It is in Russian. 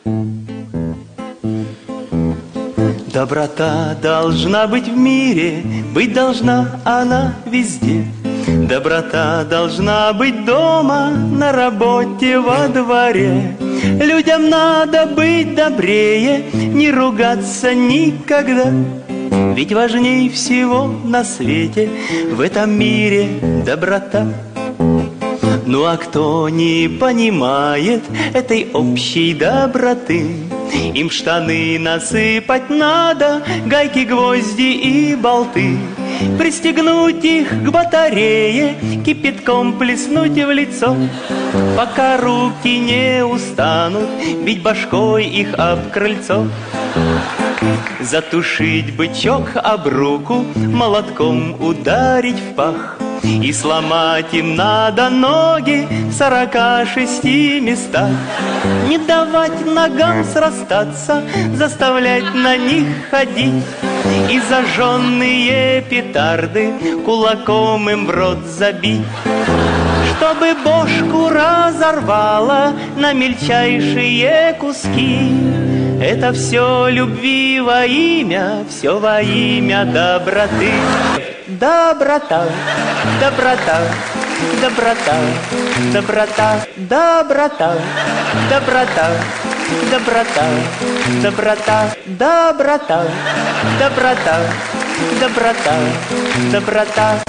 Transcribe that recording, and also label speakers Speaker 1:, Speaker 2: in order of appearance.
Speaker 1: Доброта должна быть в мире, быть должна она везде. Доброта должна быть дома, на работе, во дворе. Людям надо быть добрее, не ругаться никогда. Ведь важней всего на свете в этом мире доброта. Ну а кто не понимает этой общей доброты, им штаны насыпать надо, гайки, гвозди и болты. Пристегнуть их к батарее, кипятком плеснуть в лицо, пока руки не устанут бить башкой их об крыльцо. Затушить бычок об руку, молотком ударить в пах, и сломать им надо ноги в 46 местах. Не давать ногам срастаться, заставлять на них ходить, и зажженные петарды кулаком им в рот забить. Чтобы бошку разорвало на мельчайшие куски. Это все любви во имя, все во имя доброты. Доброта, доброта, доброта, доброта, доброта, доброта, доброта, доброта, доброта, доброта, доброта, доброта.